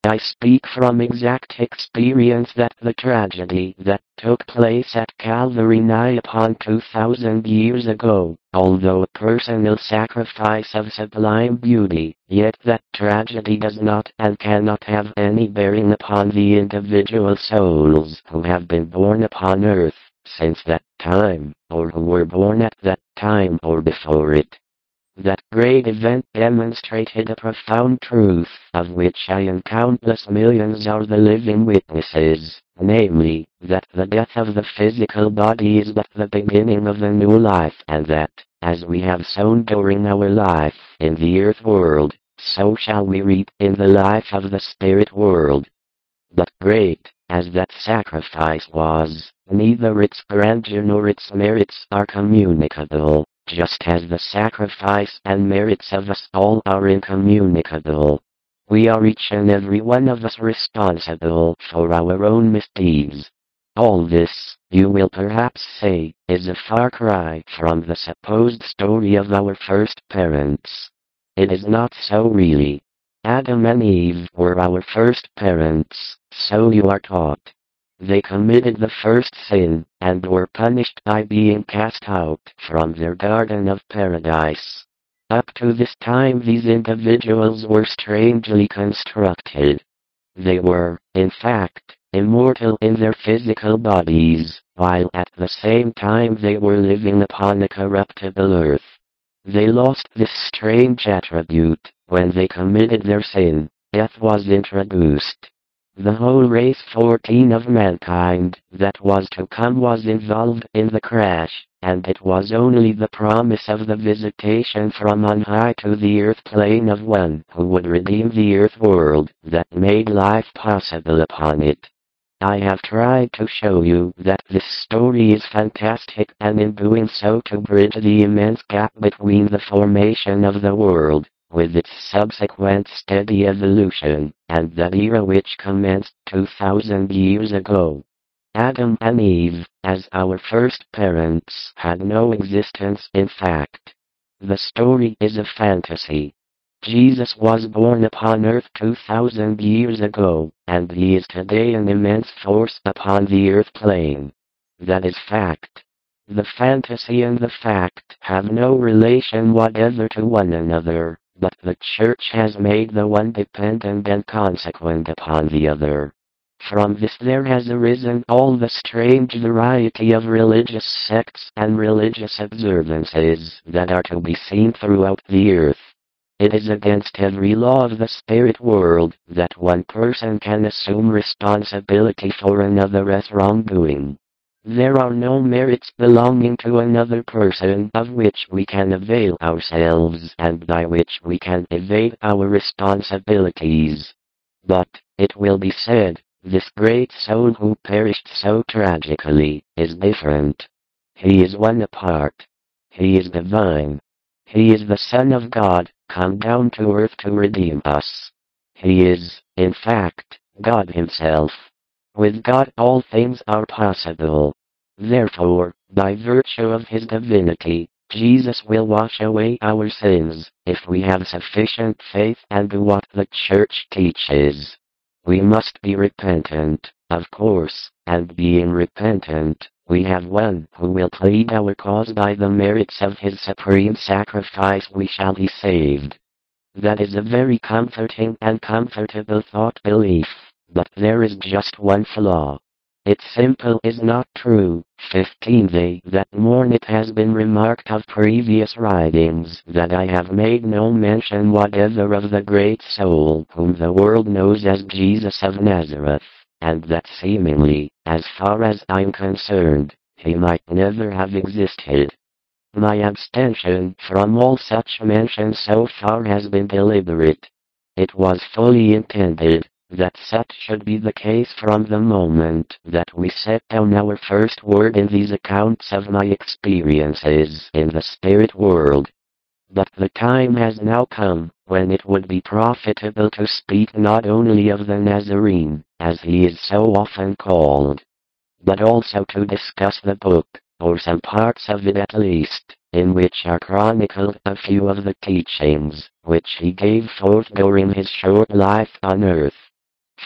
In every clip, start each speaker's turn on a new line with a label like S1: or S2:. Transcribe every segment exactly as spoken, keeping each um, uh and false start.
S1: I speak from exact experience that the tragedy that took place at Calvary nigh upon two thousand years ago, although a personal sacrifice of sublime beauty, yet that tragedy does not and cannot have any bearing upon the individual souls who have been born upon earth since that time, or who were born at that time or before it. That great event demonstrated a profound truth, of which I and countless millions are the living witnesses, namely, that the death of the physical body is but the beginning of a new life, and that, as we have sown during our life in the earth world, so shall we reap in the life of the spirit world. But great as that sacrifice was, neither its grandeur nor its merits are communicable, just as the sacrifice and merits of us all are incommunicable. We are each and every one of us responsible for our own misdeeds. All this, you will perhaps say, is a far cry from the supposed story of our first parents. It is not so really. Adam and Eve were our first parents, so you are taught. They committed the first sin, and were punished by being cast out from their garden of paradise. Up to this time these individuals were strangely constructed. They were, in fact, immortal in their physical bodies, while at the same time they were living upon a corruptible earth. They lost this strange attribute when they committed their sin. Death was introduced. The whole race fourteen of mankind that was to come was involved in the crash, and it was only the promise of the visitation from on high to the earth plane of one who would redeem the earth world that made life possible upon it. I have tried to show you that this story is fantastic, and in doing so to bridge the immense gap between the formation of the world, with its subsequent steady evolution, and that era which commenced two thousand years ago. Adam and Eve, as our first parents, had no existence in fact. The story is a fantasy. Jesus was born upon earth two thousand years ago, and he is today an immense force upon the earth plane. That is fact. The fantasy and the fact have no relation whatever to one another, but the Church has made the one dependent and consequent upon the other. From this there has arisen all the strange variety of religious sects and religious observances that are to be seen throughout the earth. It is against every law of the spirit world that one person can assume responsibility for another's wrongdoing. There are no merits belonging to another person of which we can avail ourselves and by which we can evade our responsibilities. But, it will be said, this great soul who perished so tragically is different. He is one apart. He is divine. He is the Son of God, come down to earth to redeem us. He is, in fact, God himself. With God all things are possible. Therefore, by virtue of his divinity, Jesus will wash away our sins, if we have sufficient faith and do what the Church teaches. We must be repentant, of course, and being repentant, we have one who will plead our cause. By the merits of his supreme sacrifice we shall be saved. That is a very comforting and comfortable thought belief, but there is just one flaw. It simple is not true. fifteen They that mourn it has been remarked of previous writings that I have made no mention whatever of the great soul whom the world knows as Jesus of Nazareth, and that seemingly, as far as I'm concerned, he might never have existed. My abstention from all such mention so far has been deliberate. It was fully intended that such should be the case from the moment that we set down our first word in these accounts of my experiences in the spirit world. But the time has now come when it would be profitable to speak not only of the Nazarene, as he is so often called, but also to discuss the book, or some parts of it at least, in which are chronicled a few of the teachings which he gave forth during his short life on earth.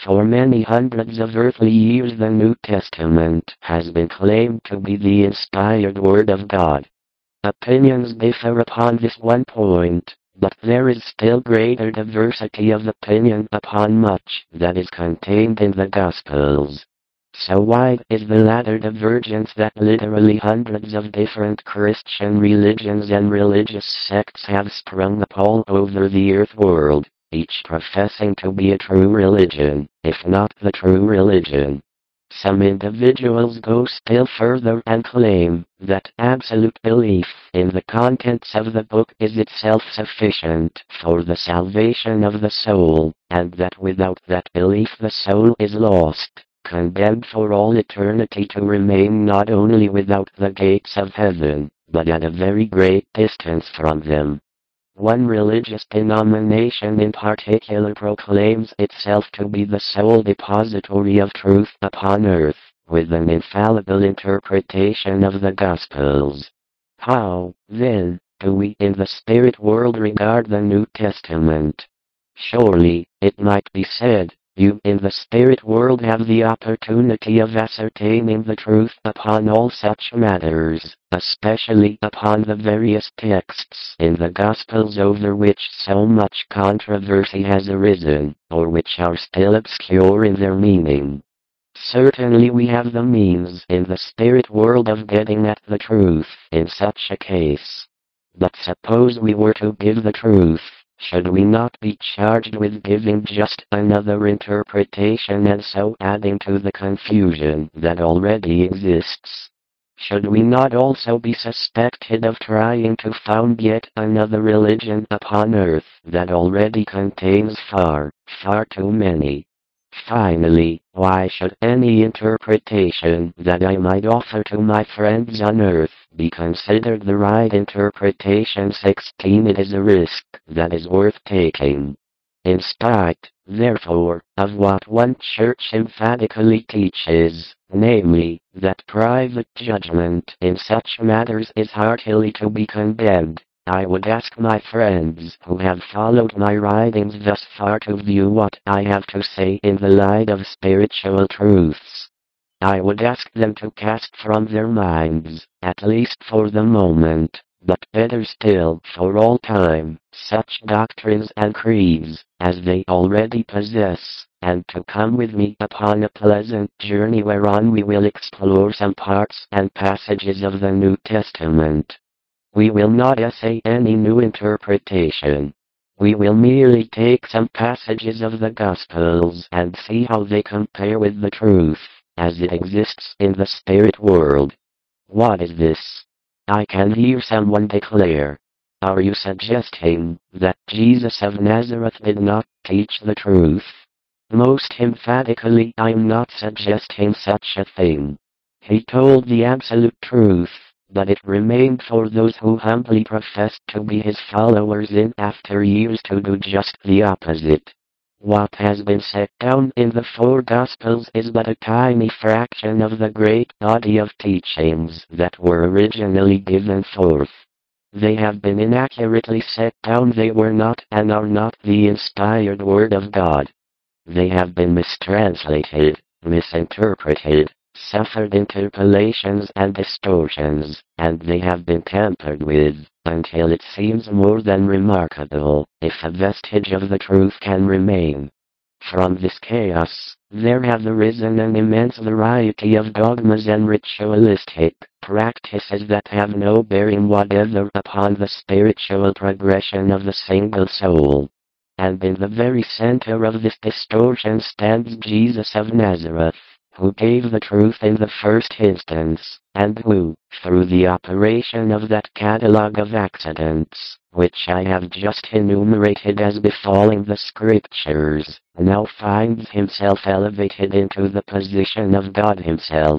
S1: For many hundreds of earthly years the New Testament has been claimed to be the inspired Word of God. Opinions differ upon this one point, but there is still greater diversity of opinion upon much that is contained in the Gospels. So wide is the latter divergence that literally hundreds of different Christian religions and religious sects have sprung up all over the earth world, each professing to be a true religion, if not the true religion. Some individuals go still further and claim that absolute belief in the contents of the book is itself sufficient for the salvation of the soul, and that without that belief the soul is lost, condemned for all eternity to remain not only without the gates of heaven, but at a very great distance from them. One religious denomination in particular proclaims itself to be the sole depository of truth upon earth, with an infallible interpretation of the Gospels. How, then, do we in the spirit world regard the New Testament? Surely, it might be said, you in the spirit world have the opportunity of ascertaining the truth upon all such matters, especially upon the various texts in the Gospels over which so much controversy has arisen, or which are still obscure in their meaning. Certainly we have the means in the spirit world of getting at the truth in such a case. But suppose we were to give the truth, should we not be charged with giving just another interpretation and so adding to the confusion that already exists? Should we not also be suspected of trying to found yet another religion upon earth that already contains far, far too many? Finally, why should any interpretation that I might offer to my friends on earth be considered the right interpretation? sixteen It is a risk that is worth taking. In spite, therefore, of what one church emphatically teaches, namely, that private judgment in such matters is heartily to be condemned, I would ask my friends who have followed my writings thus far to view what I have to say in the light of spiritual truths. I would ask them to cast from their minds, at least for the moment, but better still for all time, such doctrines and creeds as they already possess, and to come with me upon a pleasant journey whereon we will explore some parts and passages of the New Testament. We will not essay any new interpretation. We will merely take some passages of the Gospels and see how they compare with the truth, as it exists in the spirit world. What is this? I can hear someone declare. Are you suggesting that Jesus of Nazareth did not teach the truth? Most emphatically, I am not suggesting such a thing. He told the absolute truth, but it remained for those who humbly professed to be his followers in after years to do just the opposite. What has been set down in the four Gospels is but a tiny fraction of the great body of teachings that were originally given forth. They have been inaccurately set down. They were not and are not the inspired Word of God. They have been mistranslated, misinterpreted, suffered interpolations and distortions, and they have been tampered with, until it seems more than remarkable if a vestige of the truth can remain. From this chaos, there have arisen an immense variety of dogmas and ritualistic practices that have no bearing whatever upon the spiritual progression of the single soul. And in the very center of this distortion stands Jesus of Nazareth, who gave the truth in the first instance, and who, through the operation of that catalogue of accidents, which I have just enumerated as befalling the Scriptures, now finds himself elevated into the position of God himself.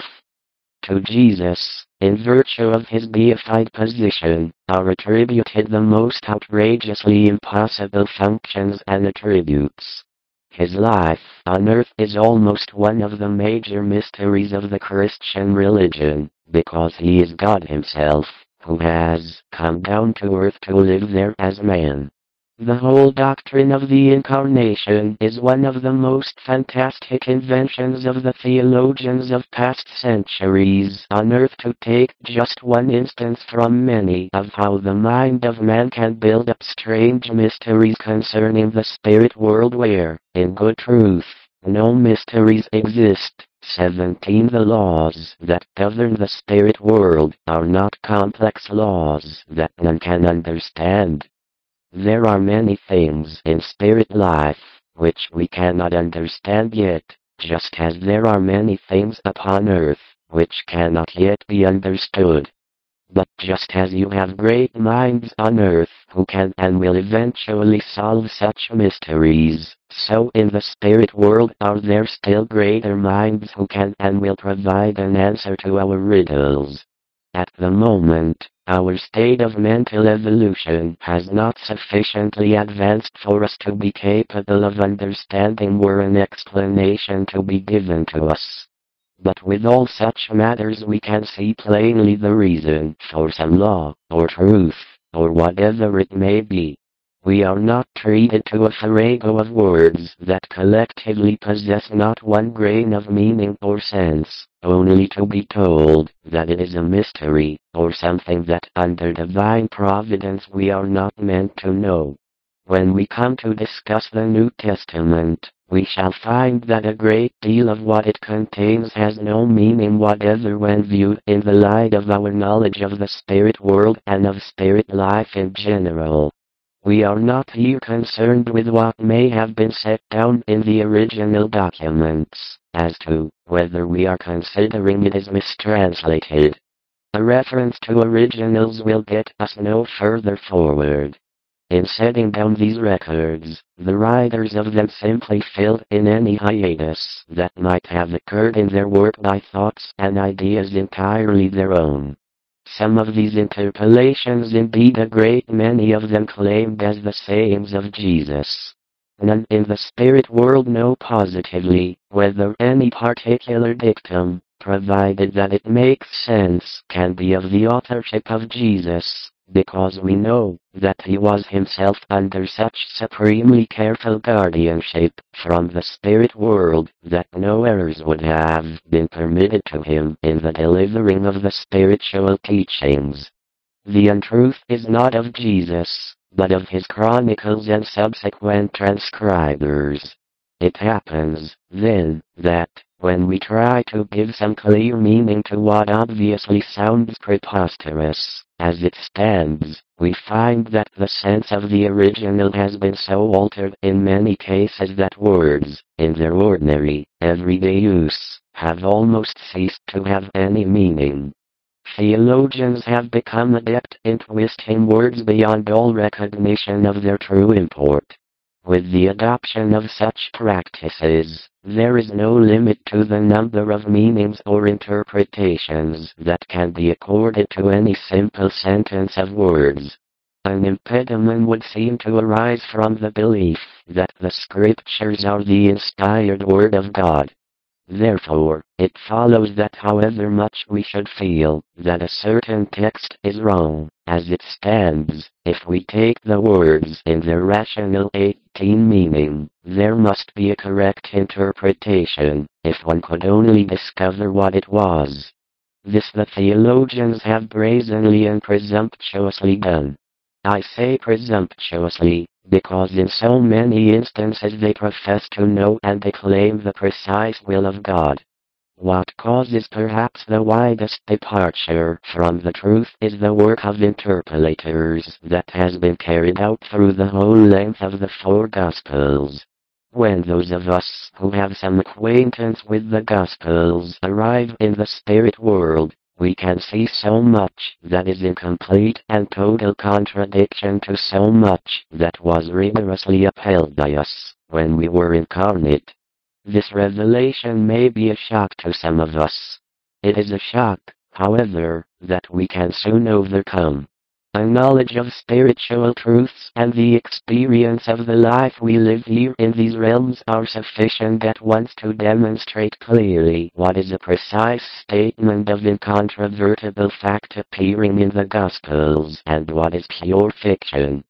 S1: To Jesus, in virtue of his deified position, are attributed the most outrageously impossible functions and attributes. His life on earth is almost one of the major mysteries of the Christian religion, because he is God himself, who has come down to earth to live there as man. The whole doctrine of the Incarnation is one of the most fantastic inventions of the theologians of past centuries on earth, to take just one instance from many of how the mind of man can build up strange mysteries concerning the spirit world where, in good truth, no mysteries exist. seventeen The laws that govern the spirit world are not complex laws that none can understand. There are many things in spirit life which we cannot understand yet, just as there are many things upon earth which cannot yet be understood. But just as you have great minds on earth who can and will eventually solve such mysteries, so in the spirit world are there still greater minds who can and will provide an answer to our riddles. At the moment, our state of mental evolution has not sufficiently advanced for us to be capable of understanding were an explanation to be given to us. But with all such matters we can see plainly the reason for some law, or truth, or whatever it may be. We are not treated to a farrago of words that collectively possess not one grain of meaning or sense, only to be told that it is a mystery, or something that under divine providence we are not meant to know. When we come to discuss the New Testament, we shall find that a great deal of what it contains has no meaning whatever when viewed in the light of our knowledge of the spirit world and of spirit life in general. We are not here concerned with what may have been set down in the original documents, as to whether we are considering it as mistranslated. A reference to originals will get us no further forward. In setting down these records, the writers of them simply filled in any hiatus that might have occurred in their work by thoughts and ideas entirely their own. Some of these interpolations, indeed a great many of them, claimed as the sayings of Jesus. None in the spirit world know positively whether any particular dictum, provided that it makes sense, can be of the authorship of Jesus, because we know that he was himself under such supremely careful guardianship from the spirit world that no errors would have been permitted to him in the delivering of the spiritual teachings. The untruth is not of Jesus, but of his chronicles and subsequent transcribers. It happens, then, that, when we try to give some clear meaning to what obviously sounds preposterous, as it stands, we find that the sense of the original has been so altered in many cases that words, in their ordinary, everyday use, have almost ceased to have any meaning. Theologians have become adept in twisting words beyond all recognition of their true import. With the adoption of such practices, there is no limit to the number of meanings or interpretations that can be accorded to any simple sentence of words. An impediment would seem to arise from the belief that the Scriptures are the inspired Word of God. Therefore, it follows that however much we should feel that a certain text is wrong, as it stands, if we take the words in their rational eighteen meaning, there must be a correct interpretation, if one could only discover what it was. This the theologians have brazenly and presumptuously done. I say presumptuously, because in so many instances they profess to know and they claim the precise will of God. What causes perhaps the widest departure from the truth is the work of interpolators that has been carried out through the whole length of the four Gospels. When those of us who have some acquaintance with the Gospels arrive in the spirit world, we can see so much that is in complete and total contradiction to so much that was rigorously upheld by us when we were incarnate. This revelation may be a shock to some of us. It is a shock, however, that we can soon overcome. A knowledge of spiritual truths and the experience of the life we live here in these realms are sufficient at once to demonstrate clearly what is a precise statement of incontrovertible fact appearing in the Gospels and what is pure fiction.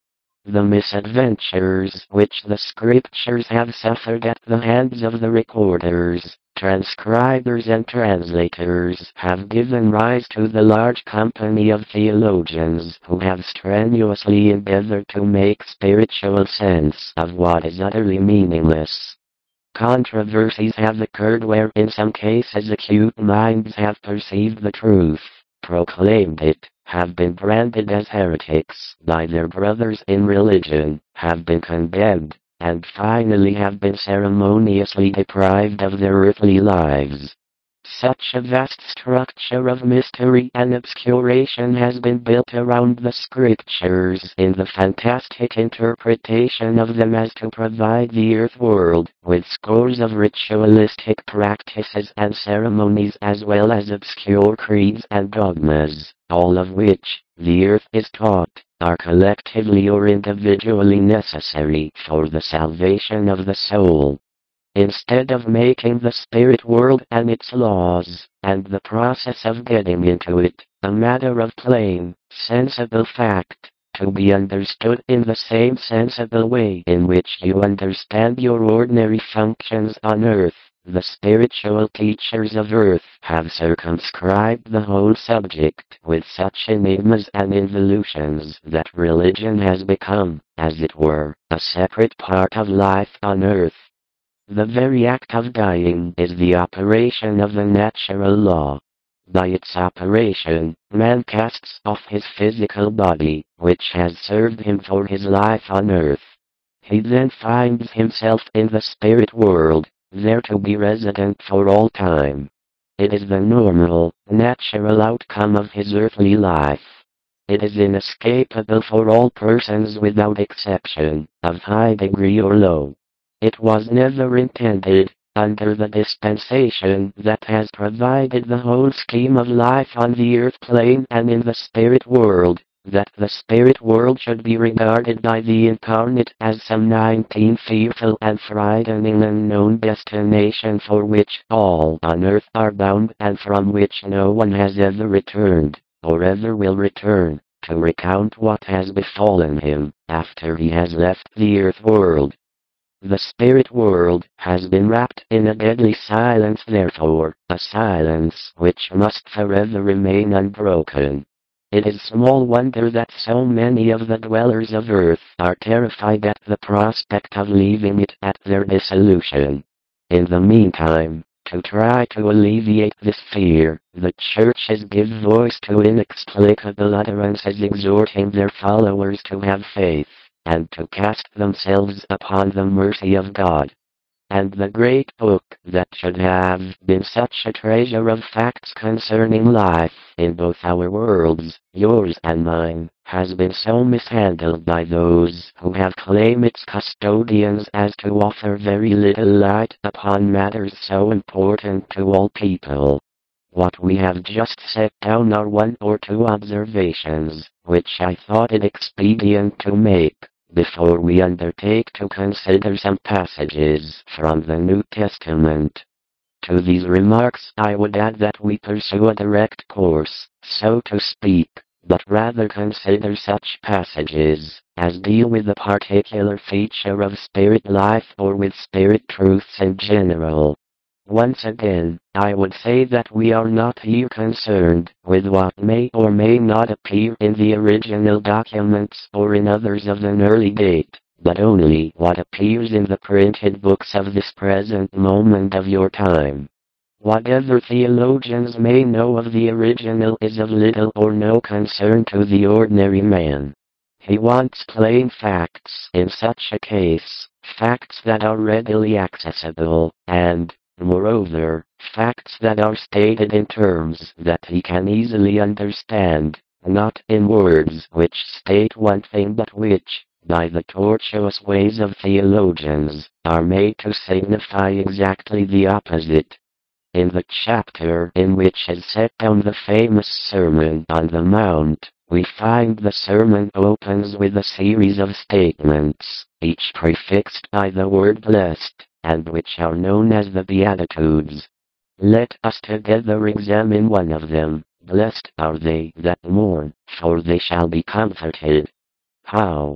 S1: The misadventures which the scriptures have suffered at the hands of the recorders, transcribers and translators have given rise to the large company of theologians who have strenuously endeavored to make spiritual sense of what is utterly meaningless. Controversies have occurred where in some cases acute minds have perceived the truth, proclaimed it, have been branded as heretics by their brothers in religion, have been condemned, and finally have been ceremoniously deprived of their earthly lives. Such a vast structure of mystery and obscuration has been built around the scriptures in the fantastic interpretation of them as to provide the earth world with scores of ritualistic practices and ceremonies as well as obscure creeds and dogmas, all of which, the earth is taught, are collectively or individually necessary for the salvation of the soul. Instead of making the spirit world and its laws, and the process of getting into it, a matter of plain, sensible fact, to be understood in the same sensible way in which you understand your ordinary functions on earth, the spiritual teachers of earth have circumscribed the whole subject with such enigmas and involutions that religion has become, as it were, a separate part of life on earth. The very act of dying is the operation of the natural law. By its operation, man casts off his physical body, which has served him for his life on earth. He then finds himself in the spirit world, there to be resident for all time. It is the normal, natural outcome of his earthly life. It is inescapable for all persons without exception, of high degree or low. It was never intended, under the dispensation that has provided the whole scheme of life on the earth plane and in the spirit world, that the spirit world should be regarded by the incarnate as some nineteen fearful and frightening unknown destination for which all on earth are bound and from which no one has ever returned, or ever will return, to recount what has befallen him after he has left the earth world. The spirit world has been wrapped in a deadly silence therefore, a silence which must forever remain unbroken. It is small wonder that so many of the dwellers of earth are terrified at the prospect of leaving it at their dissolution. In the meantime, to try to alleviate this fear, the churches give voice to inexplicable utterances exhorting their followers to have faith, and to cast themselves upon the mercy of God. And the great book that should have been such a treasure of facts concerning life in both our worlds, yours and mine, has been so mishandled by those who have claimed its custodians as to offer very little light upon matters so important to all people. What we have just set down are one or two observations, which I thought it expedient to make, before we undertake to consider some passages from the New Testament. To these remarks I would add that we pursue a direct course, so to speak, but rather consider such passages as deal with a particular feature of spirit life or with spirit truths in general. Once again, I would say that we are not here concerned with what may or may not appear in the original documents or in others of an early date, but only what appears in the printed books of this present moment of your time. Whatever theologians may know of the original is of little or no concern to the ordinary man. He wants plain facts in such a case, facts that are readily accessible, and, moreover, facts that are stated in terms that he can easily understand, not in words which state one thing but which, by the tortuous ways of theologians, are made to signify exactly the opposite. In the chapter in which is set down the famous Sermon on the Mount, we find the sermon opens with a series of statements, each prefixed by the word blessed, and which are known as the Beatitudes. Let us together examine one of them. Blessed are they that mourn, for they shall be comforted. How?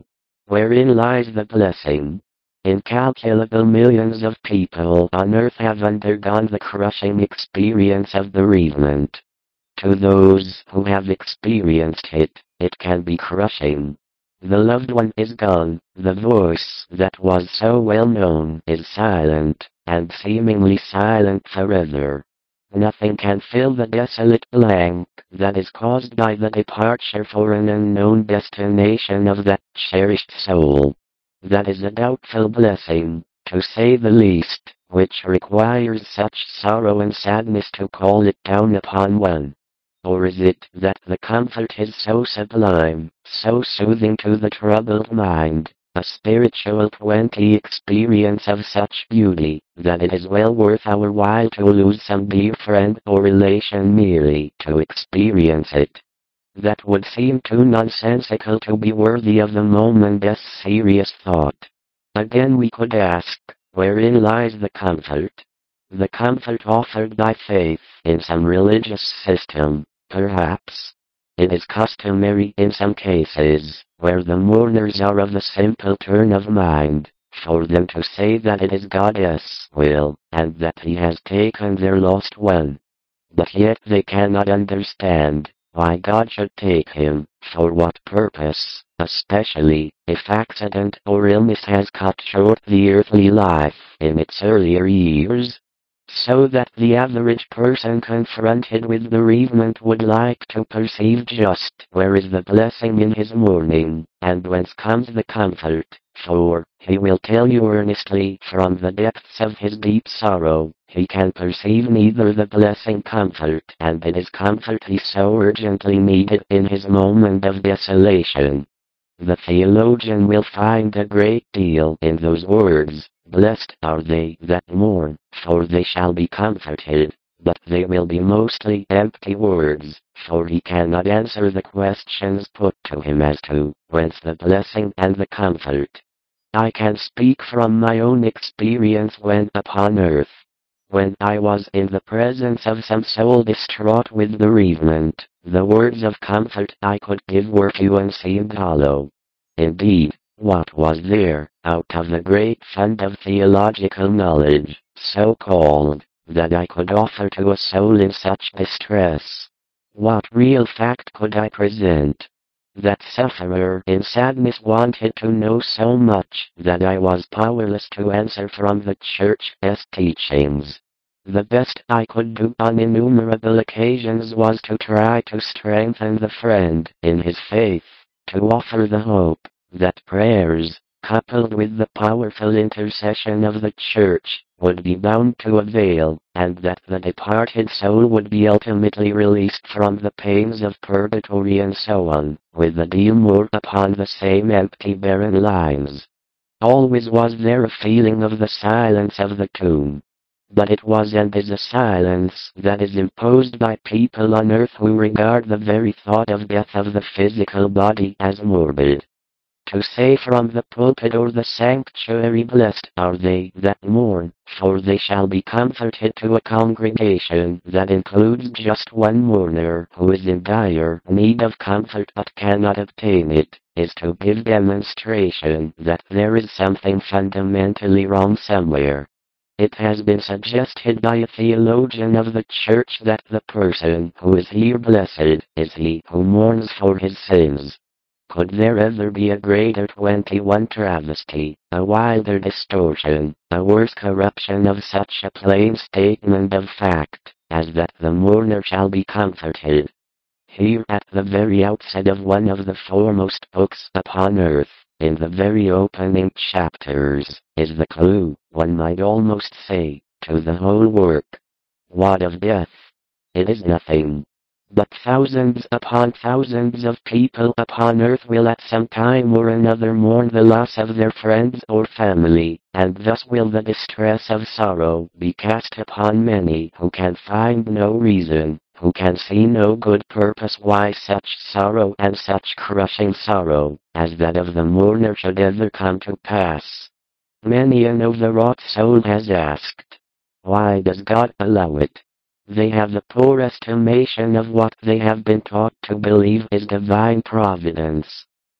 S1: wherein lies the blessing. Incalculable millions of people on earth have undergone the crushing experience of bereavement. To those who have experienced it, it can be crushing. The loved one is gone, the voice that was so well known is silent, and seemingly silent forever. Nothing can fill the desolate blank that is caused by the departure for an unknown destination of that cherished soul. That is a doubtful blessing, to say the least, which requires such sorrow and sadness to call it down upon one. Or is it that the comfort is so sublime, so soothing to the troubled mind, a spiritual twenty experience of such beauty, that it is well worth our while to lose some dear friend or relation merely to experience it? That would seem too nonsensical to be worthy of the momentous serious thought. Again we could ask, wherein lies the comfort? The comfort offered by faith in some religious system, perhaps. It is customary in some cases, where the mourners are of a simple turn of mind, for them to say that it is God's will, and that He has taken their lost one. But yet they cannot understand why God should take him, for what purpose, especially if accident or illness has cut short the earthly life in its earlier years. So that the average person confronted with bereavement would like to perceive just where is the blessing in his mourning, and whence comes the comfort, for, he will tell you earnestly from the depths of his deep sorrow, he can perceive neither the blessing comfort, and it is comfort he so urgently needed in his moment of desolation. The theologian will find a great deal in those words, "Blessed are they that mourn, for they shall be comforted," but they will be mostly empty words, for he cannot answer the questions put to him as to whence the blessing and the comfort. I can speak from my own experience when upon earth. When I was in the presence of some soul distraught with bereavement, the words of comfort I could give were few and seemed hollow. Indeed, what was there, out of the great fund of theological knowledge, so called, that I could offer to a soul in such distress? What real fact could I present? That sufferer in sadness wanted to know so much that I was powerless to answer from the Church's teachings. The best I could do on innumerable occasions was to try to strengthen the friend in his faith, to offer the hope that prayers, coupled with the powerful intercession of the Church, would be bound to avail, and that the departed soul would be ultimately released from the pains of purgatory and so on, with a deal more upon the same empty barren lines. Always was there a feeling of the silence of the tomb. But it was and is a silence that is imposed by people on earth who regard the very thought of death of the physical body as morbid. To say from the pulpit or the sanctuary, "Blessed are they that mourn, for they shall be comforted," to a congregation that includes just one mourner who is in dire need of comfort but cannot obtain it, is to give demonstration that there is something fundamentally wrong somewhere. It has been suggested by a theologian of the Church that the person who is here blessed is he who mourns for his sins. Could there ever be a greater twenty-one travesty, a wilder distortion, a worse corruption of such a plain statement of fact, as that the mourner shall be comforted? Here at the very outset of one of the foremost books upon earth, in the very opening chapters, is the clue, one might almost say, to the whole work. What of death? It is nothing. But thousands upon thousands of people upon earth will at some time or another mourn the loss of their friends or family, and thus will the distress of sorrow be cast upon many who can find no reason, who can see no good purpose why such sorrow and such crushing sorrow, as that of the mourner, should ever come to pass. Many an overwrought soul has asked, why does God allow it? They have the poor estimation of what they have been taught to believe is divine providence.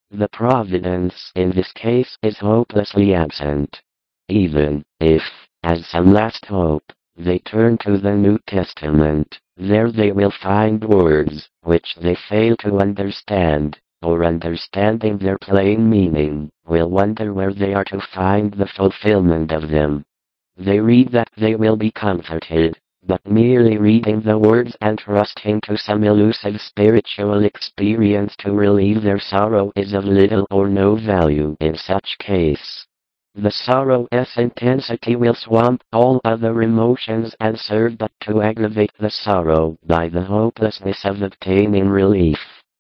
S1: The providence in this case is hopelessly absent. Even if, as some last hope, they turn to the New Testament, there they will find words which they fail to understand, or understanding their plain meaning, will wonder where they are to find the fulfillment of them. They read that they will be comforted, but merely reading the words and trusting to some elusive spiritual experience to relieve their sorrow is of little or no value in such case. The sorrow's intensity will swamp all other emotions and serve but to aggravate the sorrow by the hopelessness of obtaining relief.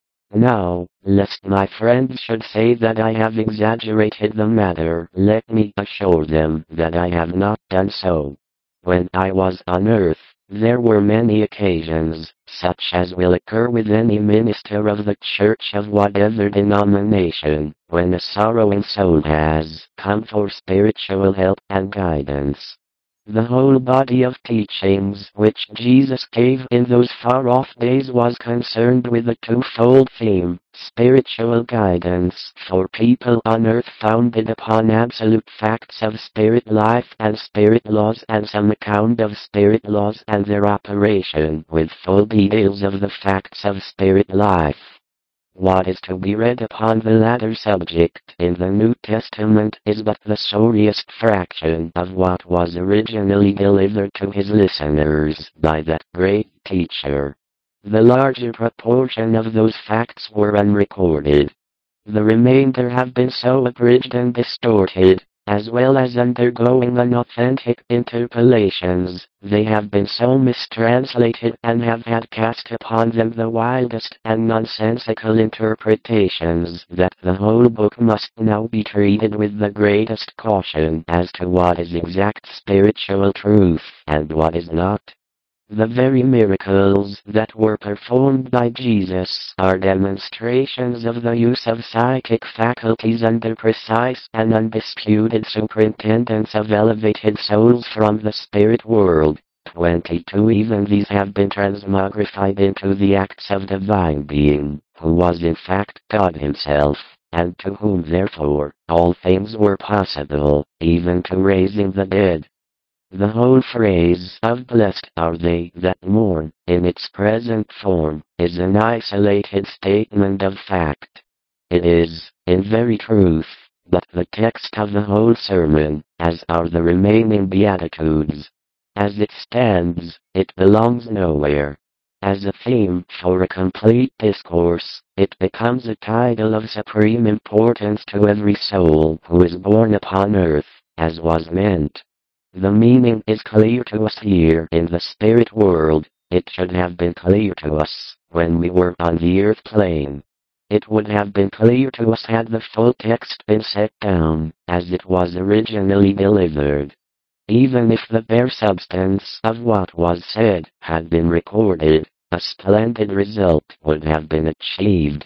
S1: Now, lest my friends should say that I have exaggerated the matter, let me assure them that I have not done so. When I was on earth, there were many occasions, such as will occur with any minister of the church of whatever denomination, when a sorrowing soul has come for spiritual help and guidance. The whole body of teachings which Jesus gave in those far-off days was concerned with a twofold theme: spiritual guidance for people on earth founded upon absolute facts of spirit life and spirit laws, and some account of spirit laws and their operation with full details of the facts of spirit life. What is to be read upon the latter subject in the New Testament is but the sorriest fraction of what was originally delivered to his listeners by that great teacher. The larger proportion of those facts were unrecorded. The remainder have been so abridged and distorted, as well as undergoing unauthentic interpolations, they have been so mistranslated and have had cast upon them the wildest and nonsensical interpretations that the whole book must now be treated with the greatest caution as to what is exact spiritual truth and what is not. The very miracles that were performed by Jesus are demonstrations of the use of psychic faculties under precise and undisputed superintendence of elevated souls from the spirit world. Twenty-two even these have been transmogrified into the acts of divine being, who was in fact God himself, and to whom therefore all things were possible, even to raising the dead. The whole phrase of "blessed are they that mourn," in its present form, is an isolated statement of fact. It is, in very truth, but the text of the whole sermon, as are the remaining Beatitudes. As it stands, it belongs nowhere. As a theme for a complete discourse, it becomes a title of supreme importance to every soul who is born upon earth, as was meant. The meaning is clear to us here in the spirit world. It should have been clear to us when we were on the earth plane. It would have been clear to us had the full text been set down as it was originally delivered. Even if the bare substance of what was said had been recorded, a splendid result would have been achieved.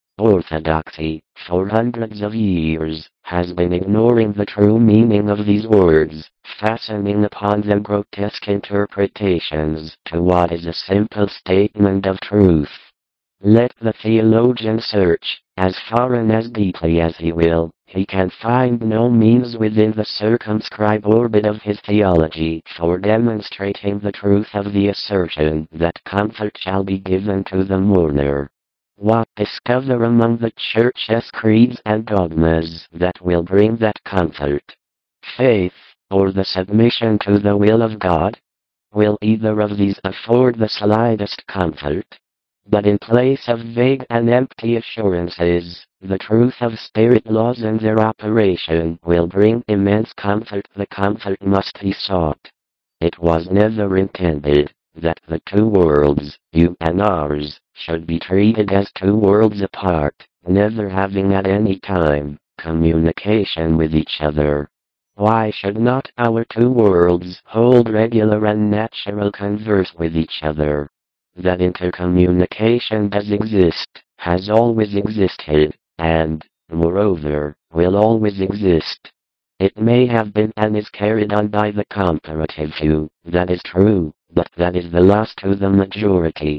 S1: Orthodoxy, for hundreds of years, has been ignoring the true meaning of these words, fastening upon them grotesque interpretations to what is a simple statement of truth. Let the theologian search, as far and as deeply as he will, he can find no means within the circumscribed orbit of his theology for demonstrating the truth of the assertion that comfort shall be given to the mourner. What discover among the Church's creeds and dogmas that will bring that comfort? Faith, or the submission to the will of God? Will either of these afford the slightest comfort? But in place of vague and empty assurances, the truth of spirit laws and their operation will bring immense comfort. The comfort must be sought. It was never intended that the two worlds, you and ours, should be treated as two worlds apart, never having at any time communication with each other. Why should not our two worlds hold regular and natural converse with each other? That intercommunication does exist, has always existed, and, moreover, will always exist. It may have been and is carried on by the comparative few, that is true, but that is the loss to the majority.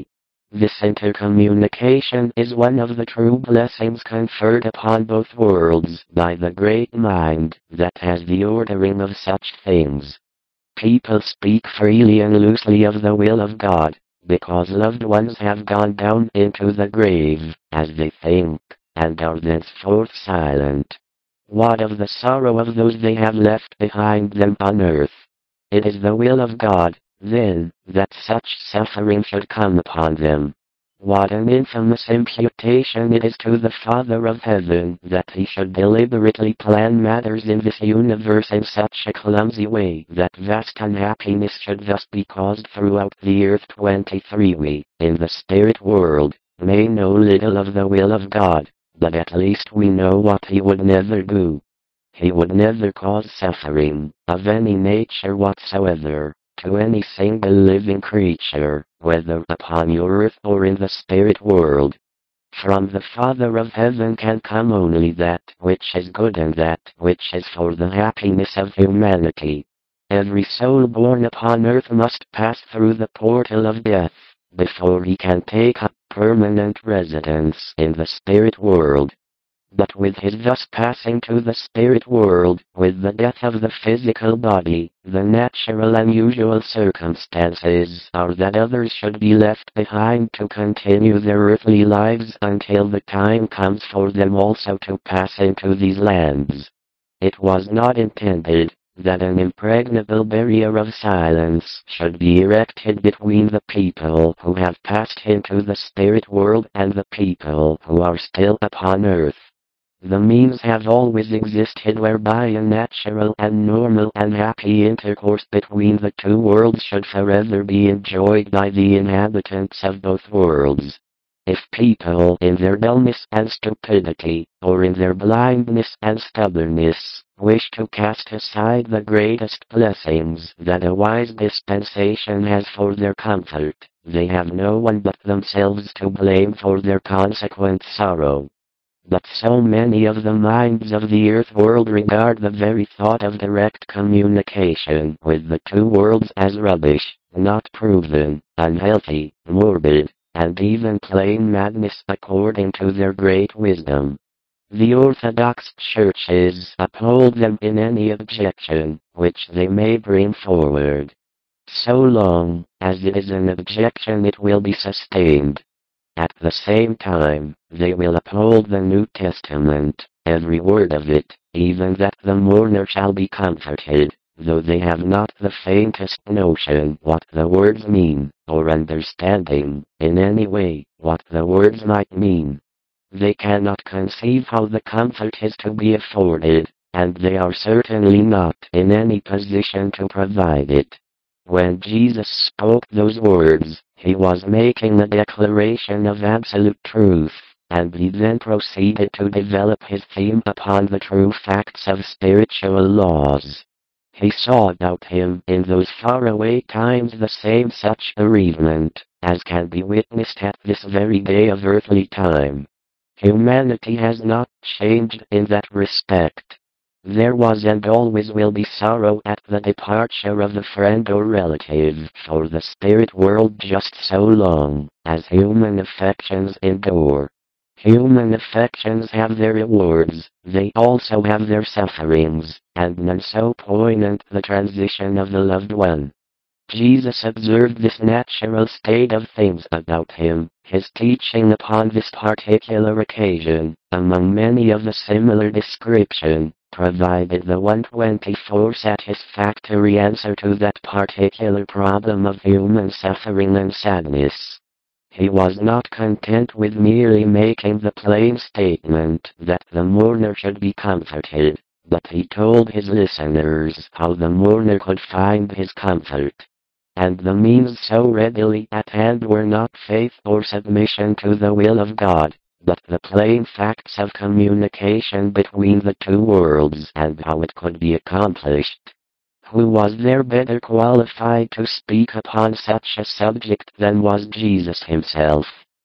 S1: This intercommunication is one of the true blessings conferred upon both worlds by the great mind that has the ordering of such things. People speak freely and loosely of the will of God, because loved ones have gone down into the grave, as they think, and are thenceforth silent. What of the sorrow of those they have left behind them on earth? It is the will of God, then, that such suffering should come upon them. What an infamous imputation it is to the Father of Heaven that he should deliberately plan matters in this universe in such a clumsy way that vast unhappiness should thus be caused throughout the earth. twenty-three We, in the spirit world, may know little of the will of God, but at least we know what he would never do. He would never cause suffering, of any nature whatsoever, to any single living creature, whether upon your earth or in the spirit world. From the Father of Heaven can come only that which is good and that which is for the happiness of humanity. Every soul born upon earth must pass through the portal of death, before he can take up permanent residence in the spirit world. But with his thus passing to the spirit world, with the death of the physical body, the natural and usual circumstances are that others should be left behind to continue their earthly lives until the time comes for them also to pass into these lands. It was not intended that an impregnable barrier of silence should be erected between the people who have passed into the spirit world and the people who are still upon earth. The means have always existed whereby a natural and normal and happy intercourse between the two worlds should forever be enjoyed by the inhabitants of both worlds. If people in their dullness and stupidity, or in their blindness and stubbornness, wish to cast aside the greatest blessings that a wise dispensation has for their comfort, they have no one but themselves to blame for their consequent sorrow. But so many of the minds of the earth world regard the very thought of direct communication with the two worlds as rubbish, not proven, unhealthy, morbid, and even plain madness according to their great wisdom. The orthodox churches uphold them in any objection which they may bring forward. So long as it is an objection, it will be sustained. At the same time, they will uphold the New Testament, every word of it, even that the mourner shall be comforted, though they have not the faintest notion what the words mean, or understanding, in any way, what the words might mean. They cannot conceive how the comfort is to be afforded, and they are certainly not in any position to provide it. When Jesus spoke those words, he was making a declaration of absolute truth, and he then proceeded to develop his theme upon the true facts of spiritual laws. He saw about him in those faraway times the same such bereavement as can be witnessed at this very day of earthly time. Humanity has not changed in that respect. There was and always will be sorrow at the departure of a friend or relative for the spirit world just so long as human affections endure. Human affections have their rewards, they also have their sufferings, and none so poignant the transition of the loved one. Jesus observed this natural state of things about him, his teaching upon this particular occasion, among many of a similar description, provided the one hundred twenty-four satisfactory answer to that particular problem of human suffering and sadness. He was not content with merely making the plain statement that the mourner should be comforted, but he told his listeners how the mourner could find his comfort. And the means so readily at hand were not faith or submission to the will of God, but the plain facts of communication between the two worlds and how it could be accomplished. Who was there better qualified to speak upon such a subject than was Jesus himself?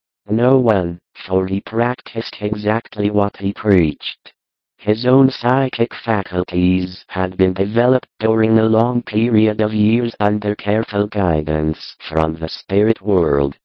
S1: No one, for he practiced exactly what he preached. His own psychic faculties had been developed during a long period of years under careful guidance from the spirit world.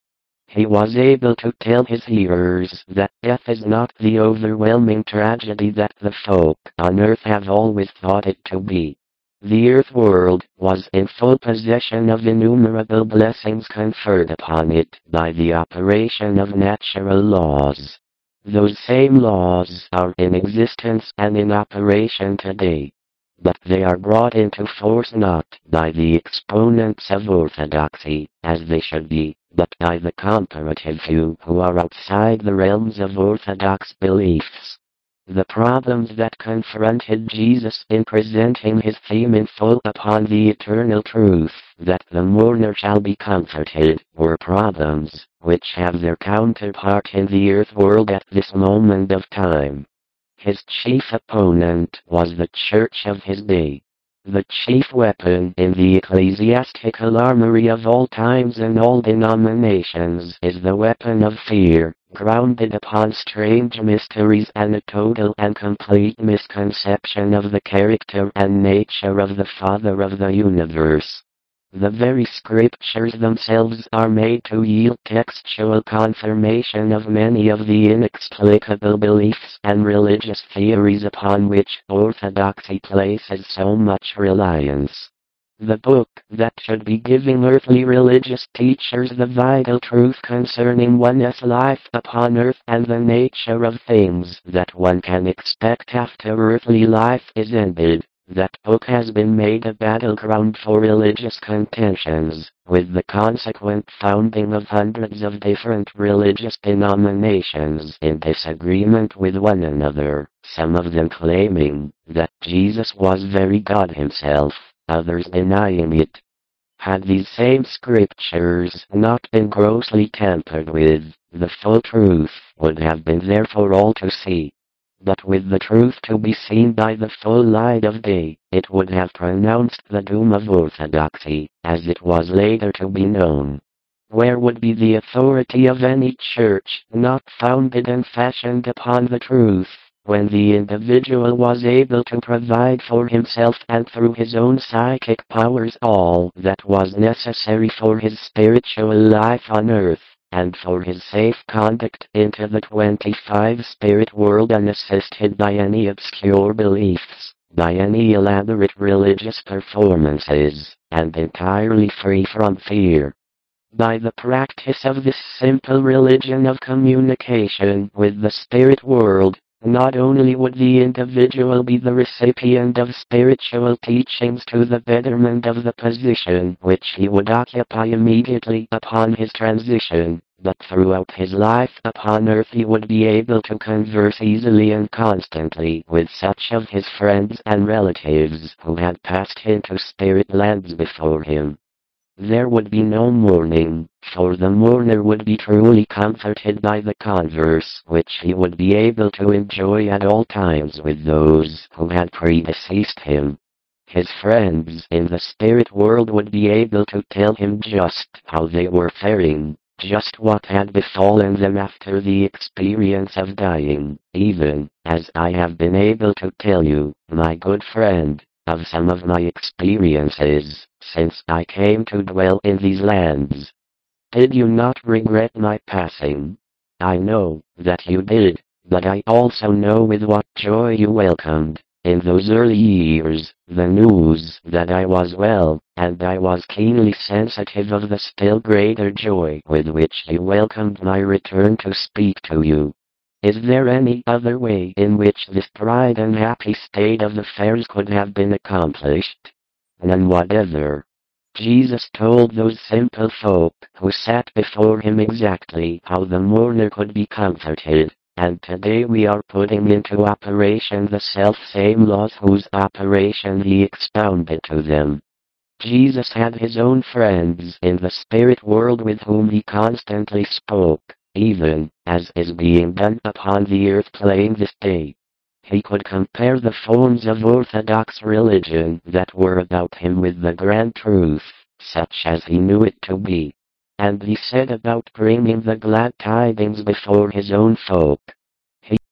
S1: He was able to tell his hearers that death is not the overwhelming tragedy that the folk on earth have always thought it to be. The earth world was in full possession of innumerable blessings conferred upon it by the operation of natural laws. Those same laws are in existence and in operation today. But they are brought into force not by the exponents of orthodoxy, as they should be, but by the comparative few who are outside the realms of orthodox beliefs. The problems that confronted Jesus in presenting his theme in full upon the eternal truth that the mourner shall be comforted were problems which have their counterpart in the earth world at this moment of time. His chief opponent was the church of his day. The chief weapon in the ecclesiastical armory of all times and all denominations is the weapon of fear, grounded upon strange mysteries and a total and complete misconception of the character and nature of the Father of the universe. The very scriptures themselves are made to yield textual confirmation of many of the inexplicable beliefs and religious theories upon which orthodoxy places so much reliance. The book that should be giving earthly religious teachers the vital truth concerning one's life upon earth and the nature of things that one can expect after earthly life is ended. That book has been made a battleground for religious contentions, with the consequent founding of hundreds of different religious denominations in disagreement with one another, some of them claiming that Jesus was very God himself, others denying it. Had these same scriptures not been grossly tampered with, the full truth would have been there for all to see. But with the truth to be seen by the full light of day, it would have pronounced the doom of orthodoxy, as it was later to be known. Where would be the authority of any church not founded and fashioned upon the truth, when the individual was able to provide for himself and through his own psychic powers all that was necessary for his spiritual life on earth, and for his safe conduct into the twenty-five spirit world unassisted by any obscure beliefs, by any elaborate religious performances, and entirely free from fear? By the practice of this simple religion of communication with the spirit world, not only would the individual be the recipient of spiritual teachings to the betterment of the position which he would occupy immediately upon his transition, but throughout his life upon earth he would be able to converse easily and constantly with such of his friends and relatives who had passed into spirit lands before him. There would be no mourning, for the mourner would be truly comforted by the converse which he would be able to enjoy at all times with those who had predeceased him. His friends in the spirit world would be able to tell him just how they were faring, just what had befallen them after the experience of dying, even as I have been able to tell you, my good friend, of some of my experiences since I came to dwell in these lands. Did you not regret my passing? I know that you did, but I also know with what joy you welcomed, in those early years, the news that I was well, and I was keenly sensitive of the still greater joy with which you welcomed my return to speak to you. Is there any other way in which this bright and happy state of affairs could have been accomplished? None whatever. Jesus told those simple folk who sat before him exactly how the mourner could be comforted, and today we are putting into operation the self-same laws whose operation he expounded to them. Jesus had his own friends in the spirit world with whom he constantly spoke, even as is being done upon the earth plane this day. He could compare the forms of orthodox religion that were about him with the grand truth, such as he knew it to be. And he said about bringing the glad tidings before his own folk,